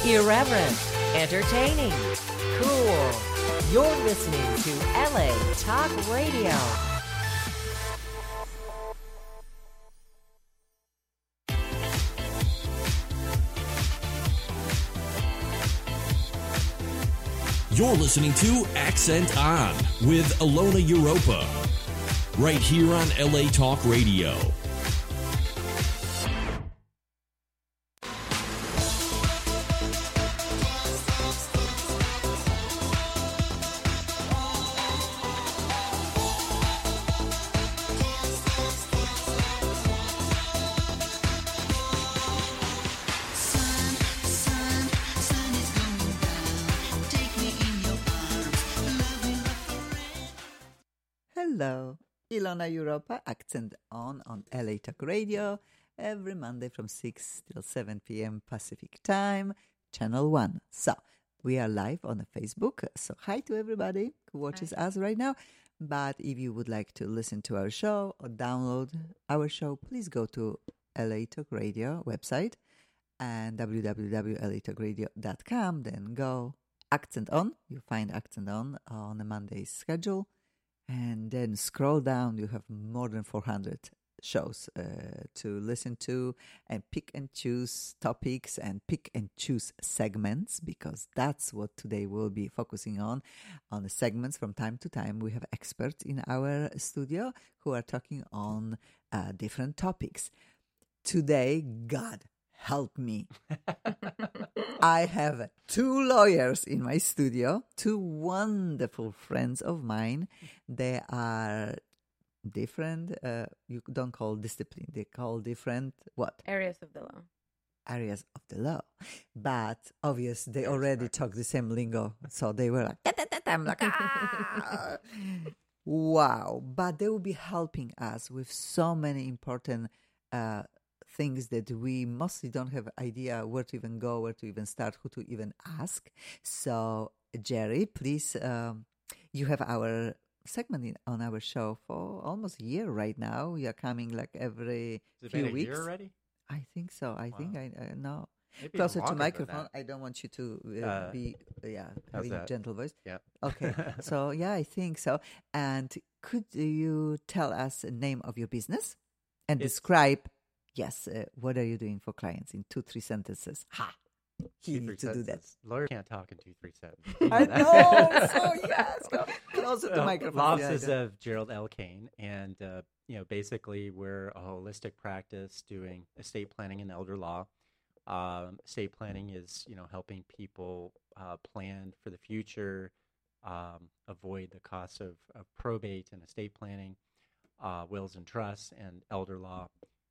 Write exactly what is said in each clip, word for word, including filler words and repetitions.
Irreverent, entertaining, cool. You're listening to L A Talk Radio. You're listening to Accent On with Ilona Europa, right here on L A Talk Radio. Hello, Ilona Europa, Accent On on L A Talk Radio, every Monday from six till seven p.m. Pacific Time, Channel one. So, we are live on Facebook, so hi to everybody who watches hi. us right now. But if you would like to listen to our show or download our show, please go to L A Talk Radio website and w w w dot l a talk radio dot com, then go Accent On. You'll find Accent On on a Monday's schedule. And then scroll down, you have more than four hundred shows uh, to listen to and pick and choose topics and pick and choose segments, because that's what today we'll be focusing on, on the segments. From time to time, we have experts in our studio who are talking on uh, different topics. Today, God help me. I have two lawyers in my studio, two wonderful friends of mine. They are different, uh, you don't call discipline, they call different, what? Areas of the law. Areas of the law. But obvious, they already talk the same lingo. So they were like, "Ta, ta, ta, ta." I'm like, ah. Wow. But they will be helping us with so many important uh things that we mostly don't have idea where to even go, where to even start, who to even ask. So, Jerry, please, um, you have our segment in, on our show for almost a year right now. You are coming like every Has it few been a weeks. year already? I think so. I Wow. think I uh, no. Maybe Closer even to longer than microphone. that. I don't want you to uh, Uh, be, uh, yeah, how's having a that? gentle voice. Yeah. Okay. So, yeah, I think so. And could you tell us the name of your business and It's- describe, yes, uh, what are you doing for clients in two, three sentences? Ha! He Two, needs three to do that. sentences. Lawyer can't talk in two, three sentences. I know. So, yes. Go closer to the Uh, microphone. Law Yeah, offices yeah. of Gerald L. Kane, and uh, you know, basically, we're a holistic practice doing estate planning and elder law. Um, estate planning is, you know, helping people uh, plan for the future, um, avoid the costs of, of probate and estate planning, uh, wills and trusts, and elder law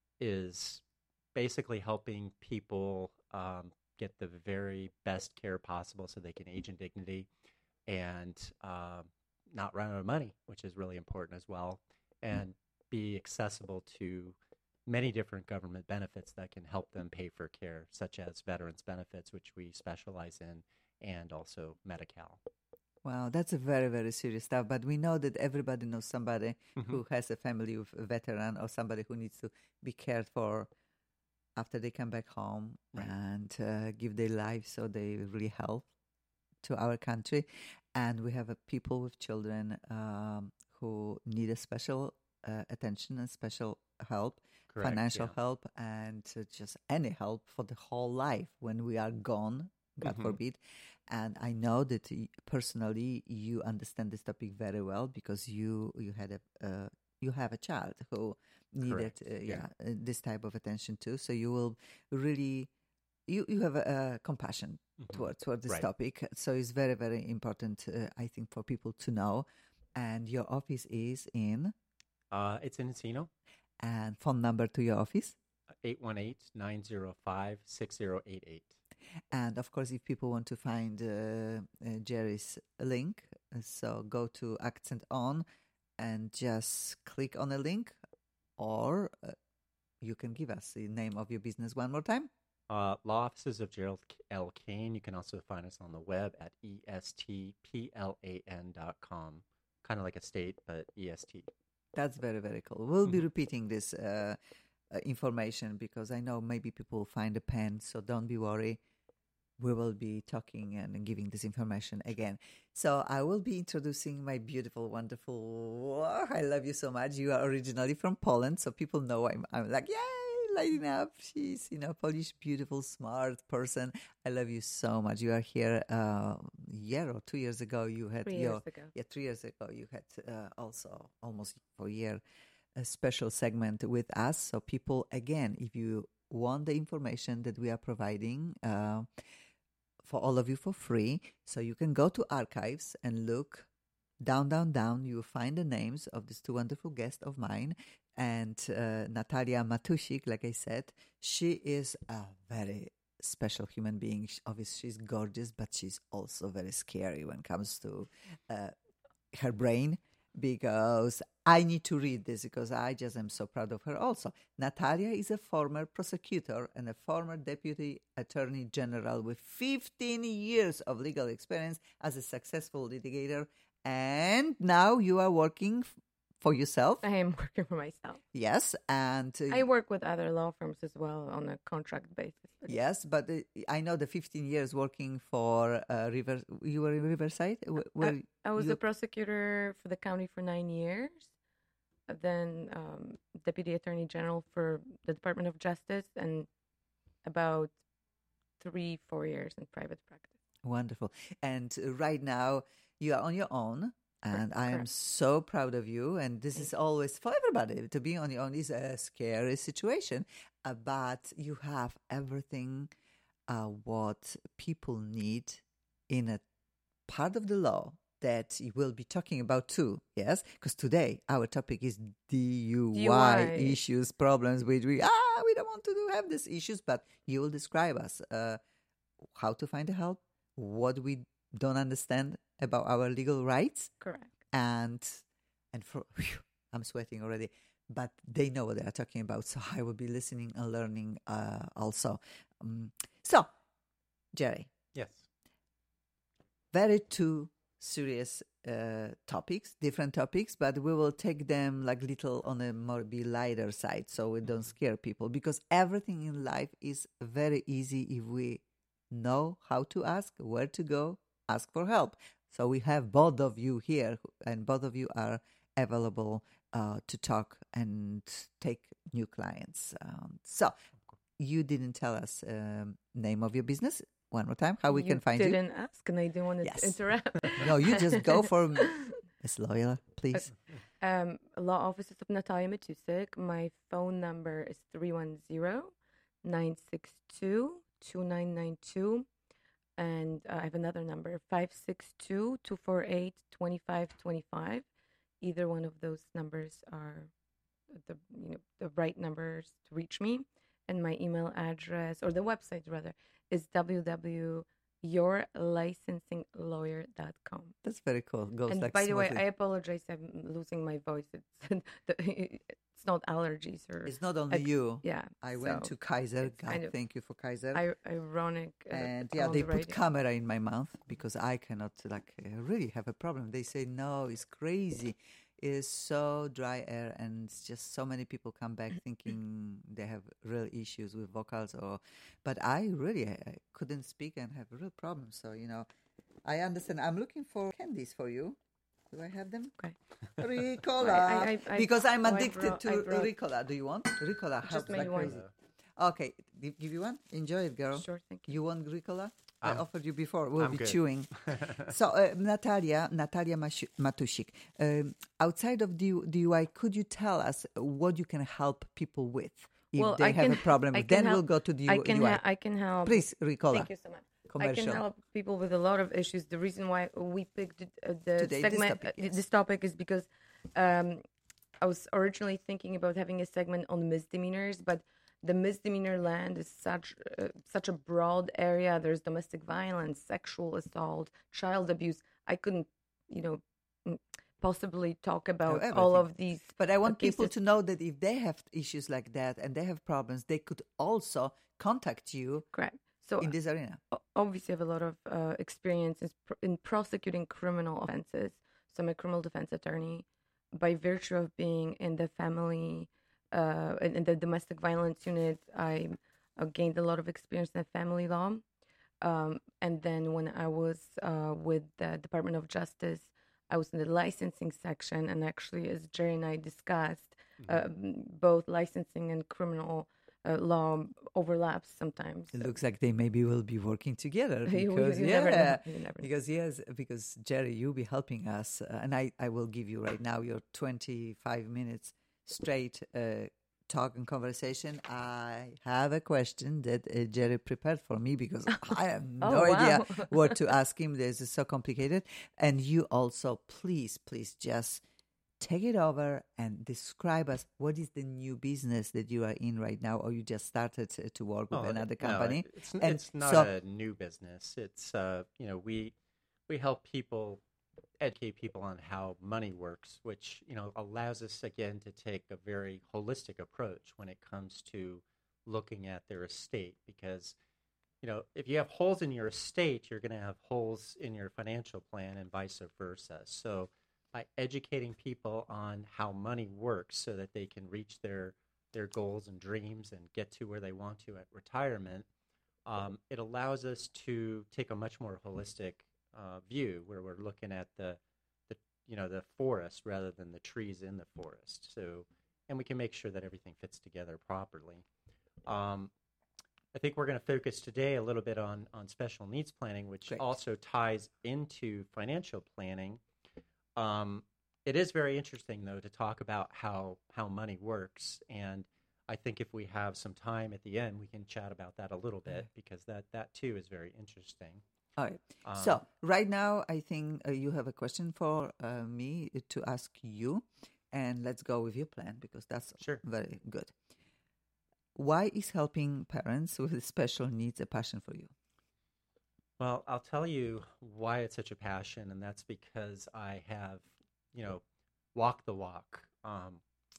is basically helping people um, get the very best care possible so they can age in dignity and uh, not run out of money, which is really important as well, and be accessible to many different government benefits that can help them pay for care, such as veterans benefits, which we specialize in, and also Medi-Cal. Wow, that's a very, very serious stuff. But we know that everybody knows somebody Mm-hmm. who has a family with a veteran or somebody who needs to be cared for after they come back home Right. and uh, give their life, so they really help to our country. And we have uh, people with children um, who need a special uh, attention and special help, Correct, financial yeah. help, and uh, just any help for the whole life when we are gone, God Mhm. forbid. And I know that y- personally you understand this topic very well, because you you had a uh, you have a child who needed Correct, uh, yeah, yeah. uh, this type of attention too. So you will really you you have a, a compassion Mhm. toward toward this Right. topic. So it's very, very important, uh, I think, for people to know. And your office is in, Uh, it's in Encino, and phone number to your office. eight one eight, nine zero five, six zero eight eight. And of course, if people want to find uh, uh, Jerry's link, uh, so go to Accent On and just click on a link, or uh, you can give us the name of your business one more time. Uh, law offices of Gerald L. Kane. You can also find us on the web at E S T P L A N dot com. Kind of like a state, but E S T. That's very, very cool. We'll be repeating this uh, uh, information, because I know maybe people find a pen, so don't be worried. we will be talking and giving this information again. So I will be introducing my beautiful, wonderful, oh, I love you so much. You are originally from Poland, so people know I'm, I'm like, yay, lighting up. She's, you know, Polish, beautiful, smart person. I love you so much. You are here uh, a year or two years ago. You had Three your, years ago. Yeah, three years ago. You had uh, also almost for a year a special segment with us. So people, again, if you want the information that we are providing, uh, for all of you for free. So you can go to archives and look down, down, down. You will find the names of these two wonderful guests of mine. And uh, Natalia Matusik, like I said, she is a very special human being. She, obviously, she's gorgeous, but she's also very scary when it comes to uh, her brain, because I need to read this because I just am so proud of her also. Natalia is a former prosecutor and a former deputy attorney general with fifteen years of legal experience as a successful litigator. And now you are working f- for yourself. I am working for myself. Yes. And uh, I work with other law firms as well on a contract basis. yes, but uh, I know the fifteen years working for uh, River. You were in Riverside? Where, where I, I was you, a prosecutor for the county for nine years, then um, deputy attorney general for the Department of Justice, and about three, four years in private practice. Wonderful. And uh, right now you are on your own. And I am Correct. so proud of you. And this is always for everybody. To be on your own is a scary situation. Uh, but you have everything uh, what people need in a part of the law that you will be talking about too. Yes? Because today our topic is D U Y, D U I. issues, problems which we, ah, we don't want to do, have these issues. But you will describe us uh, how to find the help, what we don't understand about our legal rights. Correct. And and for whew, I'm sweating already, but they know what they are talking about, so I will be listening and learning uh, also. Um, so, Jerry, Yes. very two serious uh, topics, different topics, but we will take them like little on a more be lighter side, so we don't scare people, because everything in life is very easy if we know how to ask, where to go, ask for help. So we have both of you here, and both of you are available uh, to talk and take new clients. Um, so you didn't tell us um, name of your business one more time, how we you can find you. didn't ask, and I didn't want to Yes. interrupt. No, you just go for Miss Loyola, please. Um, law offices of Natalia Matusik. My phone number is three one zero, nine six two, two nine nine two. And uh, I have another number, five six two, two four eight, two five two five. Either one of those numbers are the you know the right numbers to reach me. And my email address, or the website rather, is w w w dot your licensing lawyer dot com. That's very cool. Goes And like by the way, I smoothly. apologize. I'm losing my voice. It's it's not allergies or It's not only I- you. yeah. I went so to Kaiser. it's God, kind of thank you for Kaiser. I, ironic. Uh, and yeah, on they the put radio. camera in my mouth because I cannot like uh, really have a problem. They say no, it's crazy. It is so dry air, and it's just so many people come back thinking they have real issues with vocals, or but I really I couldn't speak and have real problems. So you know, I understand. I'm looking for candies for you. Do I have them? Okay. Ricola, I- I- I- because I'm oh, I addicted brought- I to brought- Ricola. Do you want Ricola? Just Helps maybe like one. crazy. Okay, give, give you one. Enjoy it, girl. Sure, thank you. You want Ricola? I I'm- offered you before. We'll I'm be good. chewing. So, uh, Natalia, Natalia Mash- Matusik, um, outside of D U I, could you tell us what you can help people with if Well, they I have can- a problem? I Then can we'll help- go to the I can U I. ha- I can help. Please, Ricola. Thank you so much. I Commercial. can help people with a lot of issues. The reason why we picked uh, the Today, this segment, topic, uh, yes. this topic, is because um, I was originally thinking about having a segment on misdemeanors, but the misdemeanor land is such uh, such a broad area. There's domestic violence, sexual assault, child abuse. I couldn't, you know, mm, possibly talk about all everything. of these. But I want uh, people cases. to know that if they have issues like that and they have problems, they could also contact you Correct. So in this arena. o- obviously I have a lot of uh, experience in, pr- in prosecuting criminal offenses. So I'm a criminal defense attorney. By virtue of being in the family, uh, in, in the domestic violence unit, I uh, gained a lot of experience in family law. Um, and then when I was uh, with the Department of Justice, I was in the licensing section. And actually, as Jerry and I discussed, mm-hmm. uh, both licensing and criminal uh, law overlaps sometimes. It looks like they maybe will be working together because you, you yeah, never know. You never because yes, because Jerry, you'll be helping us, uh, and I, I will give you right now your twenty-five minutes straight uh, talk and conversation. I have a question that uh, Jerry prepared for me because I have no oh, wow. idea what to ask him. This is so complicated, and you also please, please just take it over and describe us what is the new business that you are in right now, or you just started to, to work with oh, another no, company. It's, and it's not so, a new business. It's uh, you know, we we help people, educate people on how money works, which you know allows us again to take a very holistic approach when it comes to looking at their estate. Because you know, if you have holes in your estate, you're going to have holes in your financial plan, and vice versa. So by educating people on how money works so that they can reach their their goals and dreams and get to where they want to at retirement, um, it allows us to take a much more holistic uh, view where we're looking at the, the you know the forest rather than the trees in the forest. So, and we can make sure that everything fits together properly. Um, I think we're going to focus today a little bit on on special needs planning, which Great. also ties into financial planning. Um, it is very interesting, though, to talk about how, how money works. And I think if we have some time at the end, we can chat about that a little bit, because that, that too, is very interesting. All right. Um, so right now, I think uh, you have a question for uh, me to ask you. And let's go with your plan, because that's Sure. very good. Why is helping parents with special needs a passion for you? Well, I'll tell you why it's such a passion, and that's because I have, you know, walked the walk. Um,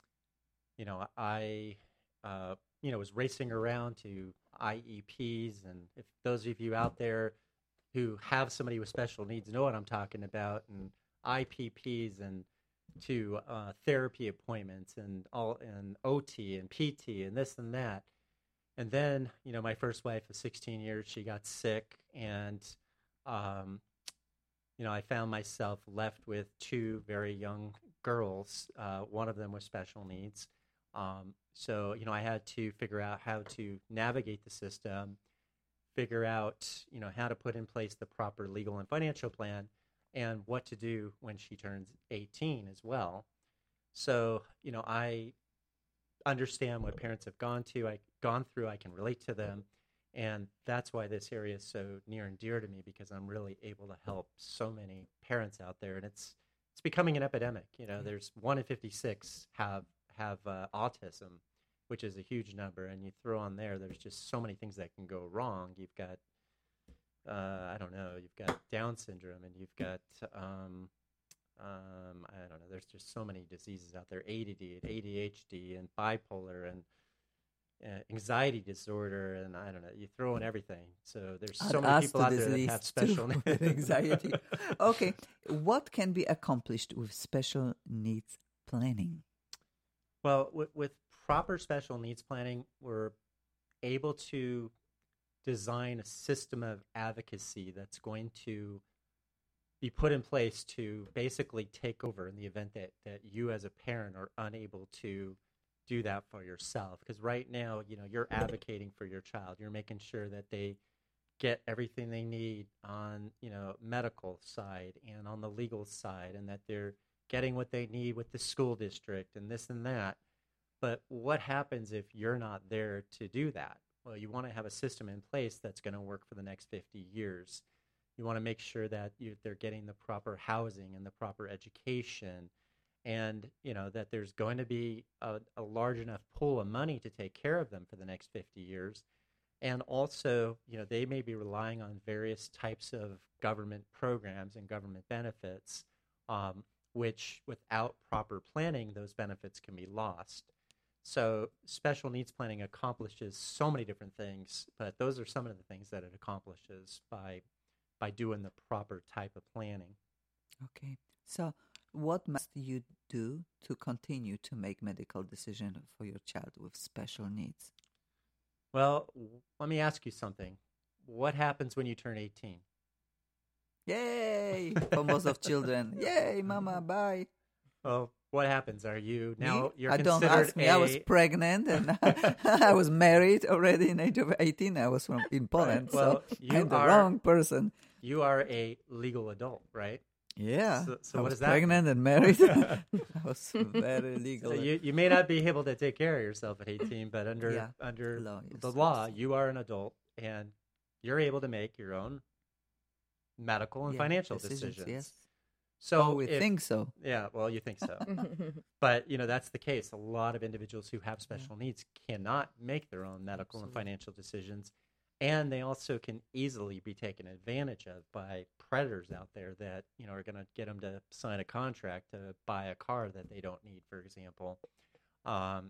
you know, I, uh, you know, was racing around to I E Ps, and if those of you out there who have somebody with special needs know what I'm talking about, and I P Ps, and to uh, therapy appointments, and all, and O T, and P T, and this and that. And then, you know, my first wife of sixteen years, she got sick, and, um, you know, I found myself left with two very young girls. Uh, one of them with special needs. Um, so, you know, I had to figure out how to navigate the system, figure out, you know, how to put in place the proper legal and financial plan, and what to do when she turns eighteen as well. So, you know, I understand what parents have gone to, I gone through, I can relate to them, and that's why this area is so near and dear to me, because I'm really able to help so many parents out there, and it's it's becoming an epidemic. You know, there's one in fifty-six have have uh, autism, which is a huge number, and you throw on there, there's just so many things that can go wrong. You've got, uh, I don't know, you've got Down syndrome, and you've got um, Um, I don't know. There's just so many diseases out there: A D D, A D H D, and bipolar, and uh, anxiety disorder, and I don't know. You throw in everything. So there's so I'll many ask people to out this there that list have special too, needs. anxiety. Okay, what can be accomplished with special needs planning? Well, with, with proper special needs planning, we're able to design a system of advocacy that's going to be put in place to basically take over in the event that, that you as a parent are unable to do that for yourself. Because right now, you know, you're advocating for your child. You're making sure that they get everything they need on, you know, medical side and on the legal side, and that they're getting what they need with the school district and this and that. But what happens if you're not there to do that? Well, you want to have a system in place that's going to work for the next fifty years. You want to make sure that you, they're getting the proper housing and the proper education, and you know that there's going to be a, a large enough pool of money to take care of them for the next fifty years. And also, you know, they may be relying on various types of government programs and government benefits, um, which without proper planning, those benefits can be lost. So special needs planning accomplishes so many different things, but those are some of the things that it accomplishes by by doing the proper type of planning. Okay. So what must you do to continue to make medical decisions for your child with special needs? Well, let me ask you something. what happens when you turn eighteen? Yay! For most of children. Yay, mama, bye. Well, what happens? Are you now? Me? You're I don't considered ask me. a, I was pregnant and I was married already in age of eighteen. I was from in Poland, Well, so you I'm the are- wrong person. you are a legal adult, right? Yeah. So- so I what was does that pregnant and married. I was very legal. So you, you may not be able to take care of yourself at eighteen, but under Yeah, under law, yes, the law, yes. you are an adult and you're able to make your own medical and Yeah, financial decisions, decisions. yes. So Oh, we if- think so. Yeah, well, you think so. But, you know, that's the case. A lot of individuals who have special needs cannot make their own medical and Absolutely. financial decisions. And they also can easily be taken advantage of by predators out there that, you know, are going to get them to sign a contract to buy a car that they don't need, for example. Um,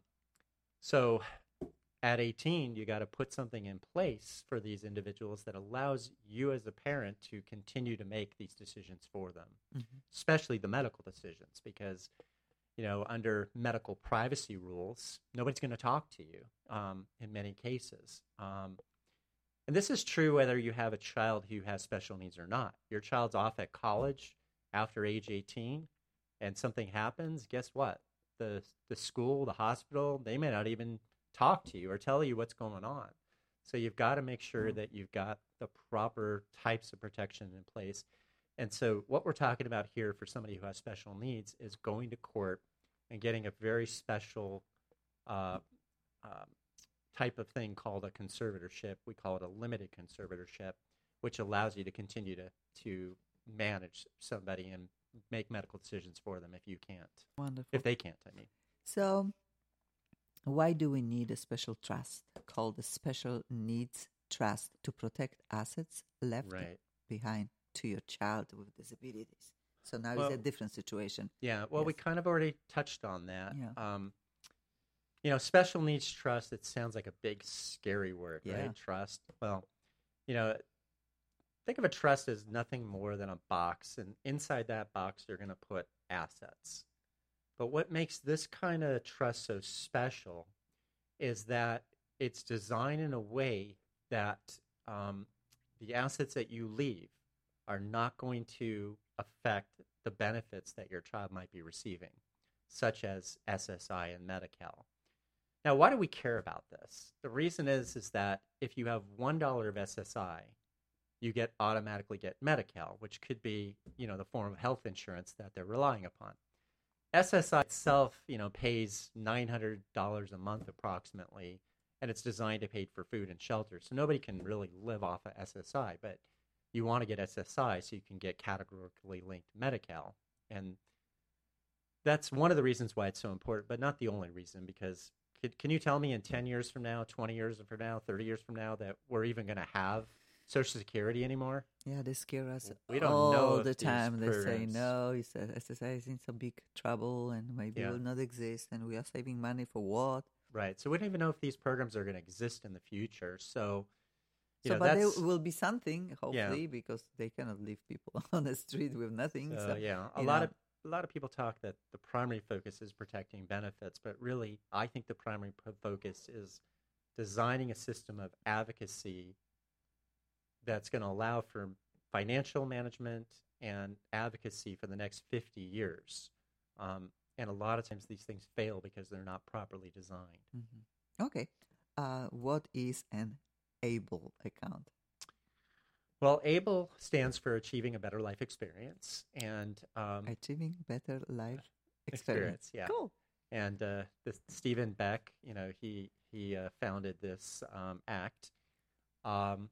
so at eighteen, you got to put something in place for these individuals that allows you as a parent to continue to make these decisions for them, Mhm. especially the medical decisions, because, you know, under medical privacy rules, nobody's going to talk to you um, in many cases. Um, and this is true whether you have a child who has special needs or not. Your child's off at college after age eighteen and something happens, guess what? The, the school, the hospital, they may not even talk to you or tell you what's going on. So you've got to make sure that you've got the proper types of protection in place. And so what we're talking about here for somebody who has special needs is going to court and getting a very special uh, um, type of thing called a conservatorship. We call it a limited conservatorship, which allows you to continue to, to manage somebody and make medical decisions for them if you can't, Wonderful. if they can't, I mean. So, why do we need a special trust called the Special Needs Trust to protect assets left Right. behind to your child with disabilities? So now Well, it's a different situation. Yeah, well, we Yes. kind of already touched on that. Yeah. Um, you know, special needs trust, it sounds like a big, scary word, Yeah. right? Trust. Well, you know, think of a trust as nothing more than a box, and inside that box, you're going to put assets. But what makes this kind of trust so special is that it's designed in a way that um, the assets that you leave are not going to affect the benefits that your child might be receiving, such as S S I and Medi-Cal. Now, why do we care about this? The reason is, is that if you have one dollar of S S I, you get automatically get Medi-Cal, which could be, you know, the form of health insurance that they're relying upon. S S I itself, you know, pays nine hundred dollars a month approximately, and it's designed to pay for food and shelter. So nobody can really live off of S S I, but you want to get S S I so you can get categorically linked Medi-Cal. And that's one of the reasons why it's so important, but not the only reason, because could, can you tell me in ten years from now, twenty years from now, thirty years from now that we're even going to have Social Security anymore? Yeah, they scare us We don't all know if the these time. They say, programs- no, it's a, S S I is in some big trouble and maybe Yeah. will not exist, and we are saving money for what? Right. So we don't even know if these programs are going to exist in the future. So, you So, know, but that's, there will be something, Yeah. hopefully, because they cannot leave people on the street with nothing. so, So, yeah, a you lot know. of a lot of people talk that the primary focus is protecting benefits, but really, I think the primary p- focus is designing a system of advocacy that's going to allow for financial management and advocacy for the next fifty years. Um, and a lot of times these things fail because they're not properly designed. Mhm. Okay. Uh, what is an ABLE account? Well, ABLE stands for Achieving a Better Life Experience, and um, Achieving Better Life experience, Experience. yeah. Cool. And uh, this Stephen Beck, you know, he he uh, founded this um, act. Um,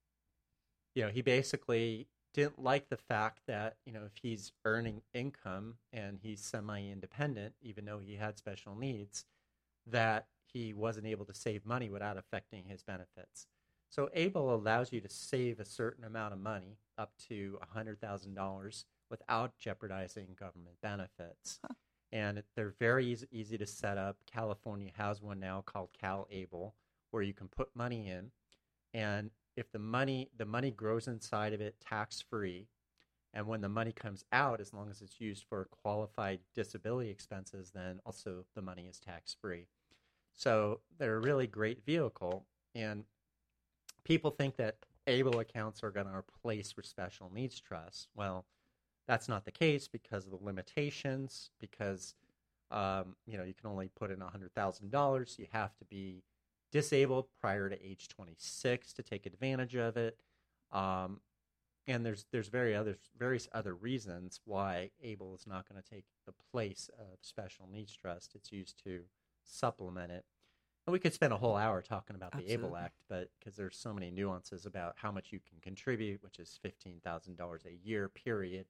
you know, he basically didn't like the fact that, you know, if he's earning income and he's semi-independent, even though he had special needs, that he wasn't able to save money without affecting his benefits. So ABLE allows you to save a certain amount of money, up to one hundred thousand dollars, without jeopardizing government benefits. Huh. And they're very easy, easy to set up. California has one now called CalABLE, where you can put money in, and if the money the money grows inside of it tax-free, and when the money comes out, as long as it's used for qualified disability expenses, then also the money is tax-free. So they're a really great vehicle, and people think that ABLE accounts are going to replace your special needs trust. Well, that's not the case because of the limitations, because um, you know, you can only put in one hundred thousand dollars. You have to be disabled prior to age twenty-six to take advantage of it. Um, and there's there's very other, various other reasons why ABLE is not going to take the place of special needs trust. It's used to supplement it. And we could spend a whole hour talking about the Absolutely. ABLE Act, but because there's so many nuances about how much you can contribute, which is fifteen thousand dollars a year, period.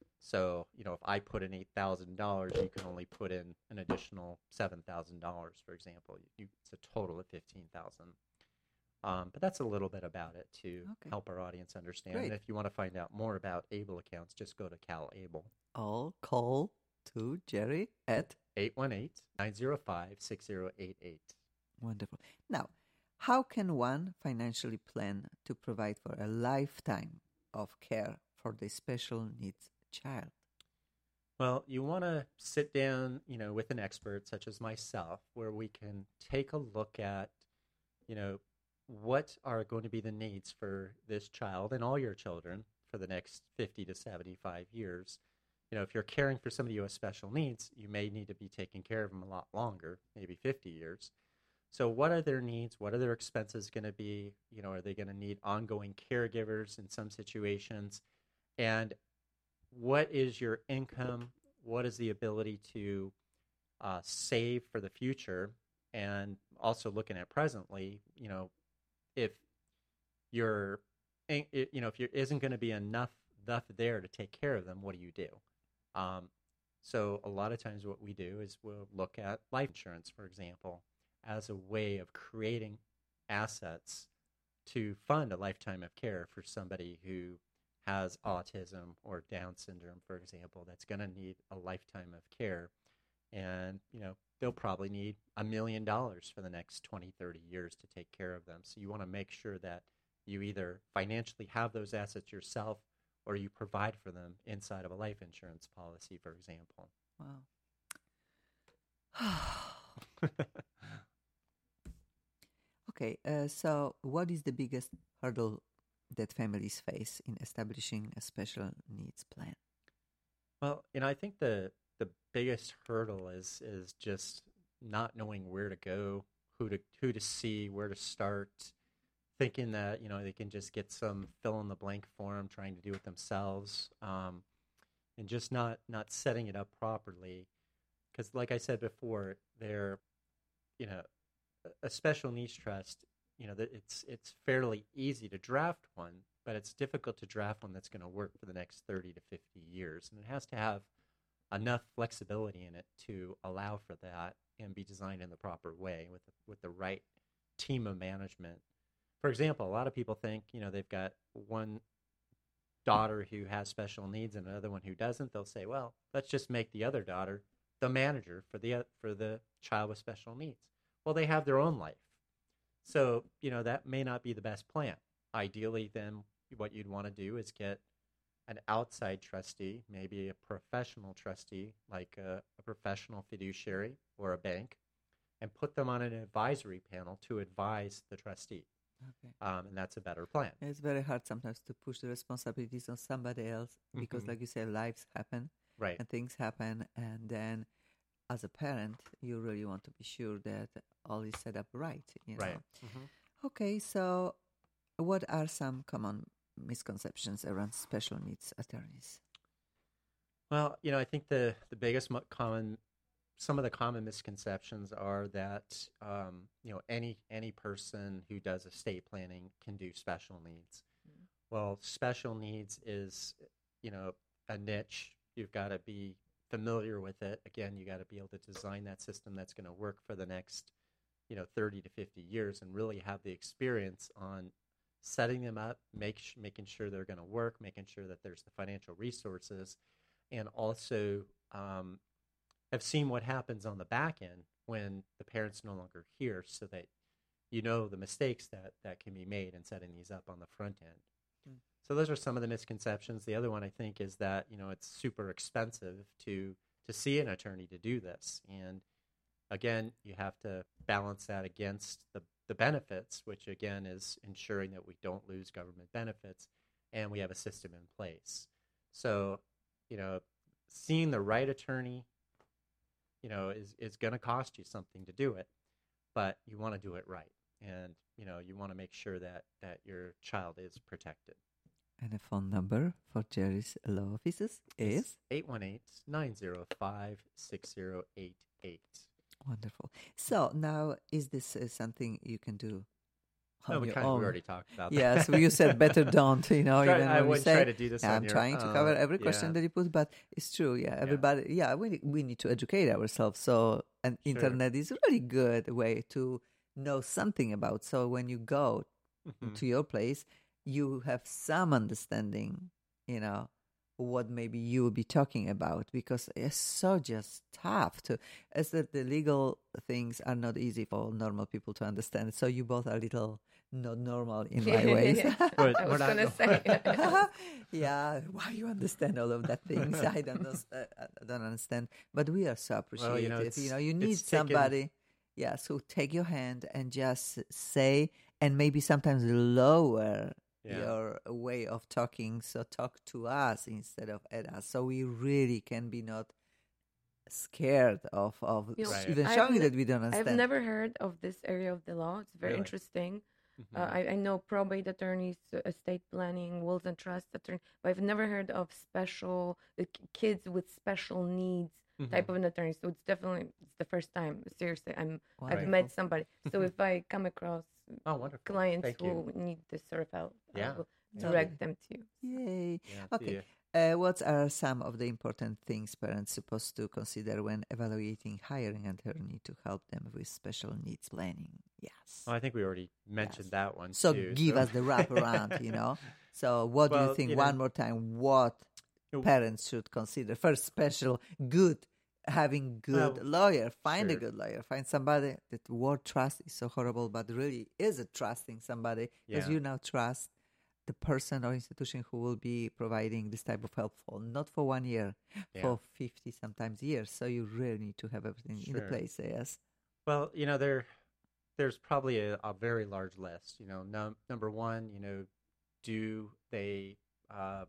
So, you know, if I put in eight thousand dollars, you can only put in an additional seven thousand dollars, for example. You, it's a total of fifteen thousand dollars. Um, but that's a little bit about it to Okay. help our audience understand. Great. And if you want to find out more about ABLE accounts, just go to CalABLE, All call to Jerry at eight one eight, nine zero five, six zero eight eight. Wonderful. Now, how can one financially plan to provide for a lifetime of care for the special needs child? Well, you want to sit down, you know, with an expert such as myself, where we can take a look at, you know, what are going to be the needs for this child and all your children for the next fifty to seventy-five years. You know, if you're caring for somebody who has special needs, you may need to be taking care of them a lot longer, maybe fifty years. So what are their needs? What are their expenses going to be? You know, are they going to need ongoing caregivers in some situations? And what is your income? What is the ability to uh, save for the future? And also looking at presently, you know, if you're, you know, if there isn't going to be enough, enough there to take care of them, what do you do? Um, so a lot of times what we do is we'll look at life insurance, for example, as a way of creating assets to fund a lifetime of care for somebody who has autism or Down syndrome, for example, that's going to need a lifetime of care. And, you know, they'll probably need a million dollars for the next twenty, thirty years to take care of them. So you want to make sure that you either financially have those assets yourself or you provide for them inside of a life insurance policy, for example. Wow. Okay, uh, so what is the biggest hurdle that families face in establishing a special needs plan? Well, you know, I think the the biggest hurdle is is just not knowing where to go, who to who to see, where to start, thinking that, you know, they can just get some fill in the blank form, trying to do it themselves, um, and just not not setting it up properly. Because, like I said before, they're, you know, a special needs trust, you know, that it's it's fairly easy to draft one, but it's difficult to draft one that's going to work for the next thirty to fifty years. And it has to have enough flexibility in it to allow for that and be designed in the proper way with the, with the right team of management. For example, a lot of people think, you know, they've got one daughter who has special needs and another one who doesn't. They'll say, well, let's just make the other daughter the manager for the for the child with special needs. Well, they have their own life. So, you know, that may not be the best plan. Ideally, then, what you'd want to do is get an outside trustee, maybe a professional trustee, like a, a professional fiduciary or a bank, and put them on an advisory panel to advise the trustee. Okay. Um, and that's a better plan. It's very hard sometimes to push the responsibilities on somebody else because, Mhm. like you say, lives happen Right. and things happen. And then as a parent, you really want to be sure that all is set up right. You know? Right. Mhm. Okay, so what are some common misconceptions around special needs attorneys? Well, you know, I think the, the biggest mo- common, some of the common misconceptions are that, um, you know, any any person who does estate planning can do special needs. Mm. Well, special needs is, you know, a niche. You've got to be familiar with it. Again, you got to be able to design that system that's going to work for the next, you know, thirty to fifty years and really have the experience on setting them up, make sh- making sure they're going to work, making sure that there's the financial resources, and also um, have seen what happens on the back end when the parent's no longer here, so that you know the mistakes that, that can be made in setting these up on the front end. Mm. So those are some of the misconceptions. The other one, I think, is that, you know, it's super expensive to to see an attorney to do this. And again, you have to balance that against the the benefits, which again is ensuring that we don't lose government benefits, and we have a system in place. So, you know, seeing the right attorney, you know, is, is going to cost you something to do it, but you want to do it right. And, you know, you want to make sure that, that your child is protected. And a phone number for Jerry's law offices is? eight one eight, nine zero five, six zero eight eight. Wonderful. So now, is this uh, something you can do on No, we your kind of own? we already talked about Yes, that. well, you said better don't, you know. Try- even I when we wouldn't say, try to do this Yeah, on I'm your- trying to uh, cover every question yeah. that you put, but it's true. Yeah, everybody. Yeah, we we need to educate ourselves. So, and Sure. internet is a really good way to know something about. So when you go Mhm. to your place, you have some understanding, you know, what maybe you will be talking about, because it's so just tough to, as that the legal things are not easy for normal people to understand. So you both are a little not normal in my ways. But I we're was not- gonna say. Yeah, why you understand all of that things? I don't know. uh, I don't understand. But we are so appreciative. Well, you know, you it's- know, you need it's taken- somebody, yes, who take your hand and just say, and maybe sometimes lower Yeah. your way of talking. So talk to us instead of at us. So we really can be not scared of of You know, Right. even I've showing ne- that we don't I've understand. never heard of this area of the law. It's very Really? interesting. Mhm. Uh, I, I know probate attorneys, uh, estate planning, wills and trusts attorney, but I've never heard of special uh, k- kids with special needs type Mhm. of an attorney. So it's definitely it's the first time. Seriously, I'm I've Wonderful. met somebody. So if I come across Oh, wonderful. clients Thank who you. need this sort of help, Yeah. I will Yeah. direct them to you. Yay. Yeah, Okay. the- Uh, what are some of the important things parents supposed to consider when evaluating hiring an attorney to help them with special needs planning? Yes. Well, I think we already mentioned Yes. that one So too. give so- us the wraparound, you know. So what do you Well, think, you know- one more time, what You know, parents should consider? First, special, good, having good Well, lawyer. Find a sure. good lawyer. Find somebody that the word trust is so horrible, but really is it trusting somebody, because Yeah. you now trust the person or institution who will be providing this type of help for, not for one year, Yeah. for fifty sometimes years. So you really need to have everything in the Sure. place, yes. Well, you know, there, there's probably a, a very large list. You know, num- number one, you know, do they, um,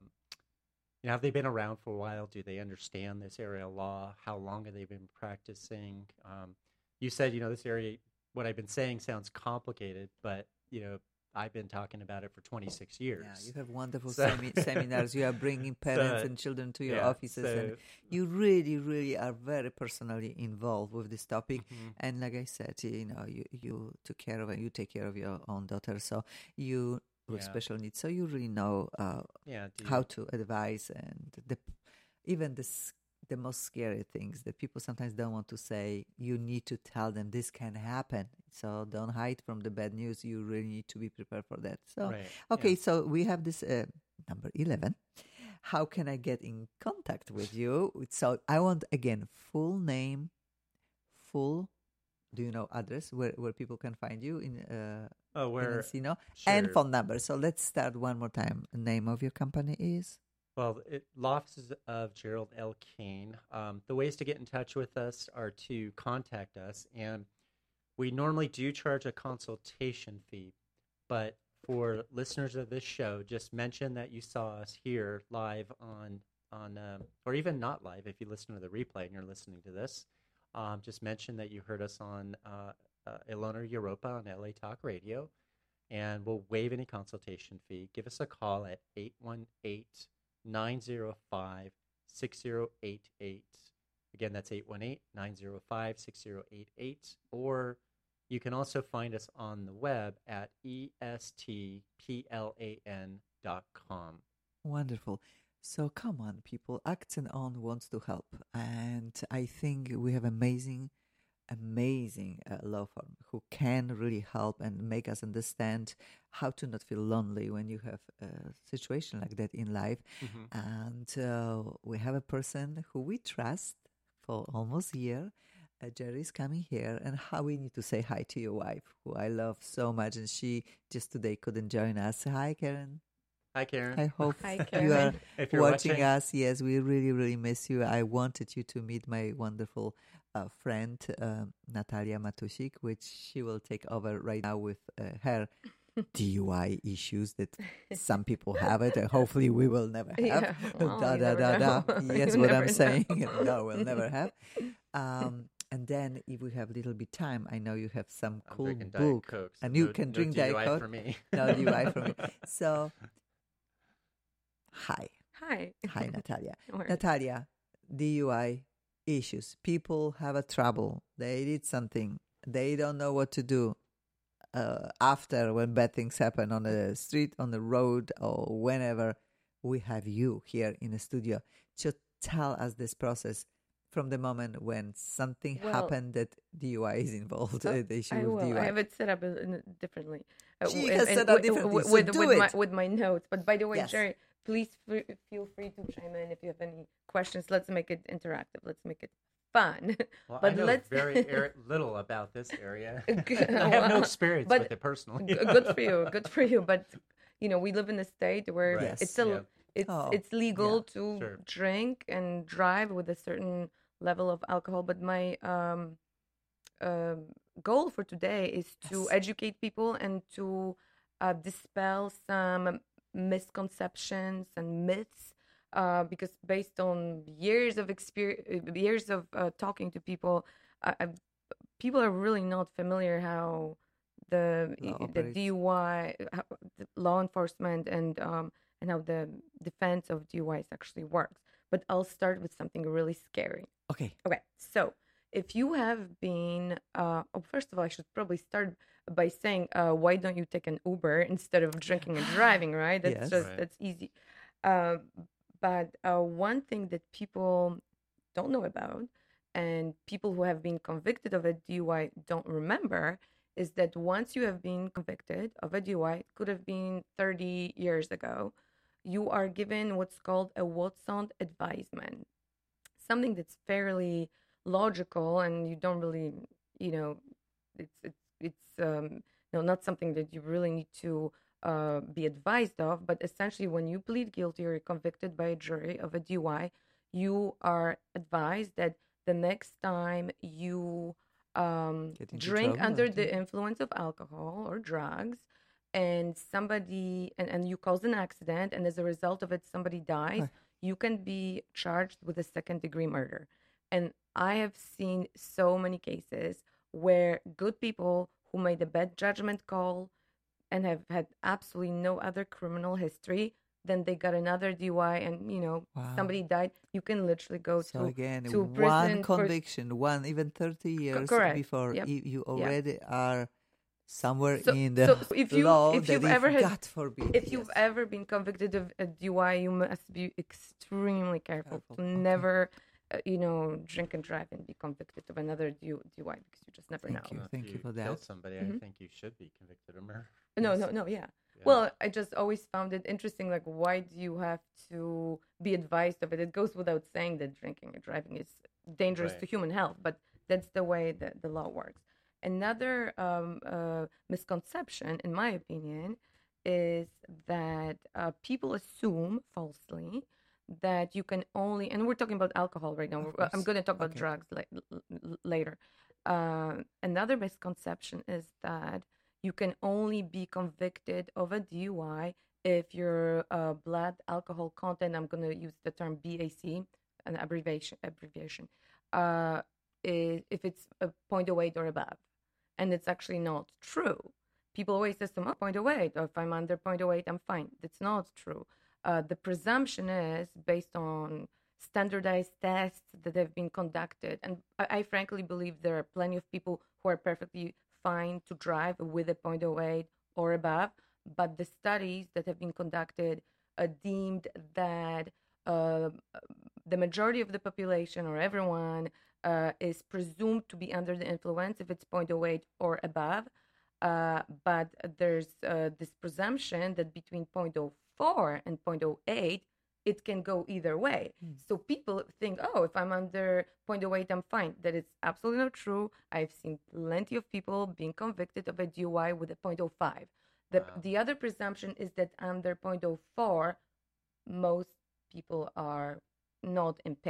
you know, have they been around for a while? Do they understand this area of law? How long have they been practicing? Um, you said, you know, this area, what I've been saying sounds complicated, but, you know, I've been talking about it for twenty-six years. Yeah, you have wonderful So- semi- seminars. You are bringing parents So, and children to your yeah, offices, and so- you really, really are very personally involved with this topic. Mhm. And like I said, you know, you, you took care of it. You take care of your own daughter, so you with Yeah. special needs, so you really know uh, Yeah. do how you- to advise, and the even the s- the most scary things that people sometimes don't want to say. You need to tell them this can happen, so don't hide from the bad news. You really need to be prepared for that. So. Right. Okay, yeah. so we have this uh, number eleven. How can I get in contact with you? So I want, again, full name, full, do you know, address where, where people can find you in, uh, Oh, in where? Encino, and Sure. phone number. So let's start one more time. The name of your company is? Well, it, law offices of Gerald L. Kane. Um, the ways to get in touch with us are to contact us, and we normally do charge a consultation fee. But for listeners of this show, just mention that you saw us here live on on, um, or even not live if you listen to the replay and you're listening to this. Um, just mention that you heard us on uh, uh, Ilona Europa on L A Talk Radio, and we'll waive any consultation fee. Give us a call at eight one eight, nine zero five, six zero eight eight. Again, that's eight one eight, nine zero five, six zero eight eight. Or you can also find us on the web at E S T P L A N dot com. Wonderful. So come on, people. Accent On wants to help. And I think we have amazing, amazing uh, law firm who can really help and make us understand how to not feel lonely when you have a situation like that in life. And uh, we have a person who we trust for almost a year. Uh, Jerry is coming here, and how we need to say hi to your wife, who I love so much, and she just today couldn't join us. Hi, Karen. Hi, Karen. I hope Hi, you are Karen. If you're watching, watching, us. Yes, we really, really miss you. I wanted you to meet my wonderful a friend, uh, Natalia Matusik, which she will take over right now with uh, her D U I issues that some people have it, and hopefully we will never have. Yeah, well, da you da never da da. know. Yes, You what never I'm saying. know. No, we'll never have. Um, and then if we have a little bit time, I know you have some I'm cool drinking Diet book, Coke, so and you no- can no drink D U I Diet Coke. for me. No D U I for me. So, hi, Hi. hi, Natalia. No worries. Natalia, D U I issues. People have a trouble. They did something. They don't know what to do uh, after when bad things happen on the street, on the road, or whenever. We have you here in the studio to tell us this process from the moment when something Well, happened that D U I is involved. Oh, uh, the issue I with will. D U I I. have it set up in, in, differently. Uh, She w- has and- set and up with- differently, with, so with, do with my it. with my notes. But by the way, Yes. Jerry, please free, feel free to chime in if you have any questions. Let's make it interactive. Let's make it fun. Well, but I know let's very er- little about this area. Good. I have no Well, experience but with it personally. G- good for you. Good for you. But you know, we live in a state where Right. Yes. it's a Yeah. it's Oh, it's legal yeah. to Sure. drink and drive with a certain level of alcohol. But my um, um goal for today is to Yes. educate people and to uh, dispel some misconceptions and myths. Uh, because based on years of experience, years of uh, talking to people, I, I, people are really not familiar how the Law the operates. D U I, how, the law enforcement, and um and how the defense of D U Is actually works. But I'll start with something really scary. Okay. Okay, so if you have been, uh, oh, first of all, I should probably start by saying, uh, why don't you take an Uber instead of drinking and driving? Right? That's Yes. just Right. that's easy. Uh, but uh, one thing that people don't know about, and people who have been convicted of a D U I don't remember, is that once you have been convicted of a D U I, it could have been thirty years ago, you are given what's called a Watson advisement, something that's fairly logical, and you don't really, you know, it's it's it's um, no, not something that you really need to uh, be advised of. But essentially, when you plead guilty or you're convicted by a jury of a D U I, you are advised that the next time you um, Get into drink trouble, under don't the you? influence of alcohol or drugs, and somebody and, and you cause an accident, and as a result of it somebody dies, Right. you can be charged with a second degree murder. And I have seen so many cases where good people who made a bad judgment call and have had absolutely no other criminal history, then they got another D U I, and you know Wow. somebody died. You can literally go So to again, to one prison for- conviction, one even thirty years correct. before Yep. you, you Yeah. already are somewhere So- in the so- so if you- law if that you've if ever had- God forbid, if you've yes. ever been convicted of a D U I, you must be extremely careful, Careful, to okay. never, uh, you know, drink and drive and be convicted of another D U I, because you just never Thank know. you. Well, if Thank you for killed that. somebody, Mhm. I think you should be convicted of murder. No, Yes. no, no, yeah. Yeah. Well, I just always found it interesting. Like, why do you have to be advised of it? It goes without saying that drinking and driving is dangerous Right. to human health, but that's the way that the law works. Another um, uh, misconception, in my opinion, is that uh, people assume falsely that you can only, and we're talking about alcohol right now. Of We're- I'm course. going to talk about Okay. drugs la- l- l- later. Uh, another misconception is that you can only be convicted of a D U I if your uh, blood alcohol content, I'm going to use the term B A C, an abbreviation, abbreviation, uh, is, if it's a zero point zero eight or above. And it's actually not true. People always assume, oh, zero point zero eight, or if I'm under zero point zero eight, I'm fine. That's not true. Uh, the presumption is based on standardized tests that have been conducted. And I, I frankly believe there are plenty of people who are perfectly fine to drive with a zero point zero eight or above. But the studies that have been conducted uh, deemed that uh, the majority of the population, or everyone, uh, is presumed to be under the influence if it's zero point zero eight or above. Uh, but there's uh, this presumption that between zero point zero four and zero point zero eight, it can go either way. Hmm. So people think, oh, if I'm under zero point zero eight, I'm fine. That is absolutely not true. I've seen plenty of people being convicted of a D U I with a zero point zero five. The, Wow. the other presumption is that under zero point zero four, most people are not impaired.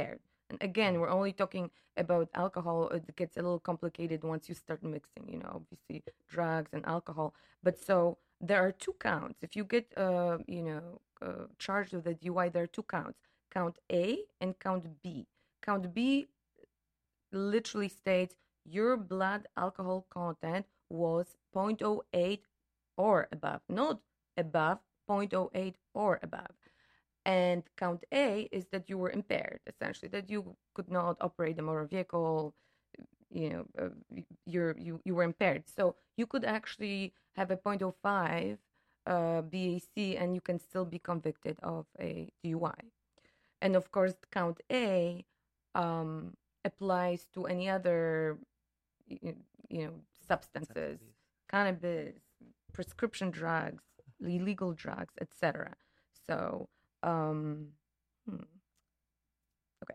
And again, we're only talking about alcohol. It gets a little complicated once you start mixing, you know, obviously drugs and alcohol. But so there are two counts. If you get, uh, you know, uh, charged with a D U I, there are two counts. Count A and count B. Count B literally states your blood alcohol content was zero point zero eight or above, not above zero point zero eight or above. And count A is that you were impaired, essentially, that you could not operate a motor vehicle, you know, uh, you're, you, you were impaired. So you could actually have a zero point zero five uh, B A C and you can still be convicted of a D U I. And of course, count A um, applies to any other, you know, substances, cannabis, prescription drugs, illegal drugs, et cetera. So, um, hmm. okay,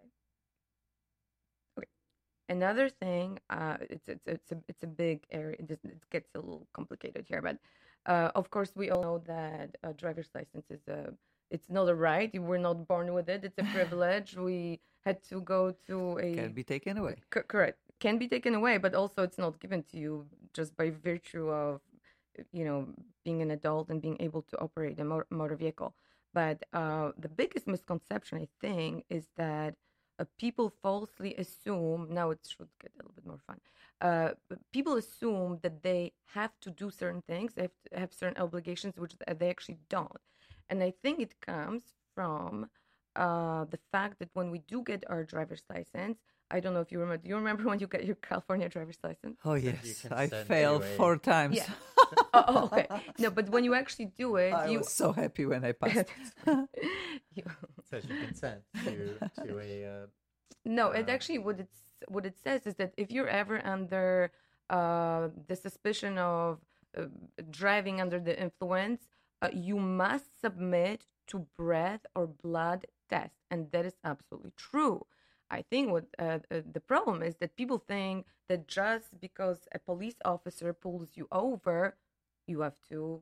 okay. Another thing, uh, it's it's it's a it's a big area. It, just, it gets a little complicated here, but uh, of course, we all know that a driver's license is a it's not a right. You were not born with it. It's a privilege. We had to go to a Can be taken away. C- correct. Can be taken away, but also it's not given to you just by virtue of, you know, being an adult and being able to operate a motor, motor vehicle. But uh, the biggest misconception, I think, is that uh, people falsely assume, now it should get a little bit more fun, uh, people assume that they have to do certain things, they have to have certain obligations, which they actually don't. And I think it comes from uh, the fact that when we do get our driver's license, I don't know if you remember, do you remember when you get your California driver's license? Oh, you yes. can I send failed to a- four times. Yeah. oh, oh, okay. No, but when you actually do it, I you... was so happy when I passed. you... It says you consent to to a. Uh, No, it uh, actually what it's what it says is that if you're ever under uh, the suspicion of uh, driving under the influence, uh, you must submit to breath or blood test, and that is absolutely true. I think what uh, uh, the problem is that people think that just because a police officer pulls you over, you have to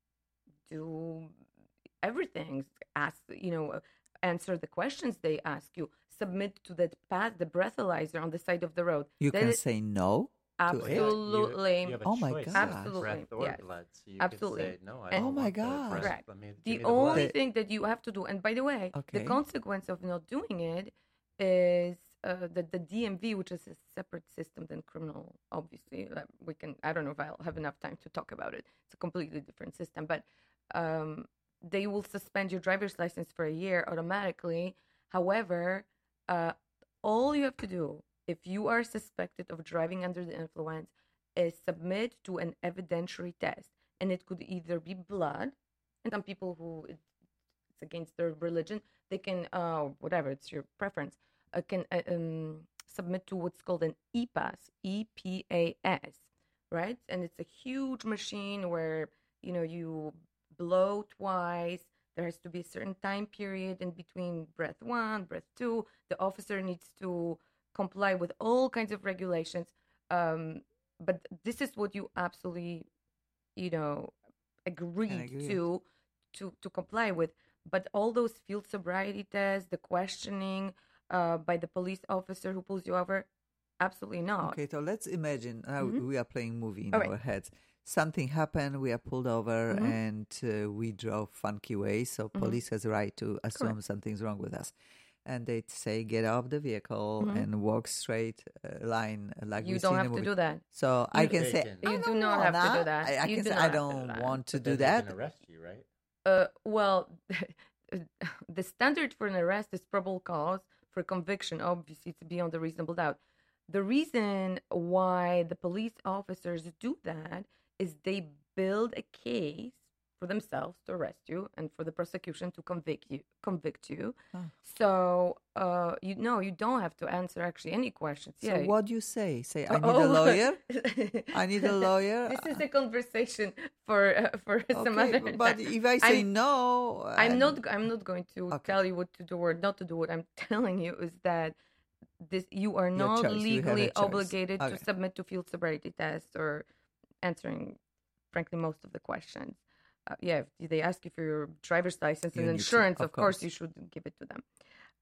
do everything. Ask, you know, answer the questions they ask you. Submit to that pass, the breathalyzer on the side of the road. You That can is say no to it. absolutely. You, you have a Oh my choice, God. uh, breath Absolutely, or yes. blood. So you Absolutely. Could say, no, I And- don't Oh my want the God. breath. Correct. Let me, give The me the only blood. thing that you have to do, and by the way, Okay. the consequence of not doing it is uh, that the D M V, which is a separate system than criminal, obviously, like we can. I don't know if I'll have enough time to talk about it. It's a completely different system, but um, they will suspend your driver's license for a year automatically. However, uh, all you have to do if you are suspected of driving under the influence is submit to an evidentiary test, and it could either be blood, and some people who it's against their religion, they can, uh, whatever, it's your preference, uh, can uh, um, submit to what's called an E P A S, E P A S, right? And it's a huge machine where, you know, you blow twice. There has to be a certain time period in between breath one, breath two. The officer needs to comply with all kinds of regulations. Um, but this is what you absolutely, you know, agreed agree to, to to comply with. But all those field sobriety tests, the questioning uh, by the police officer who pulls you over, absolutely not. Okay, so let's imagine now Mhm. we are playing movie in All our right. heads. Something happened, we are pulled over, Mhm. and uh, we drove funky ways. So Mhm. police has a right to assume Correct. something's wrong with us, and they say get off the vehicle Mhm. and walk straight uh, line uh, like You we don't see in have the to movie. do that. So I You- can They say can- "Oh, You no, do not no, have to no." do that. I, I You can do say not I have to do don't that. want to But do then they that. can arrest you, right? Uh, well, the standard for an arrest is probable cause. For conviction, obviously, it's beyond a reasonable doubt. The reason why the police officers do that is they build a case for themselves to arrest you and for the prosecution to convict you. Convict you. Oh. So, uh, you know, you don't have to answer actually any questions. So yeah. what do you say? Say I need Oh. a lawyer. I need a lawyer. This is a conversation for uh, for some Okay, other but time. if I say I'm- no, I'm and- not. I'm not going to Okay. tell you what to do or not to do. What I'm telling you is that this you are Your not choice. You have a legally choice. obligated Okay. to submit to field sobriety tests or answering, frankly, most of the questions. Uh, yeah, if they ask you for your driver's license You and need to, insurance, of of, course. course. you should give it to them.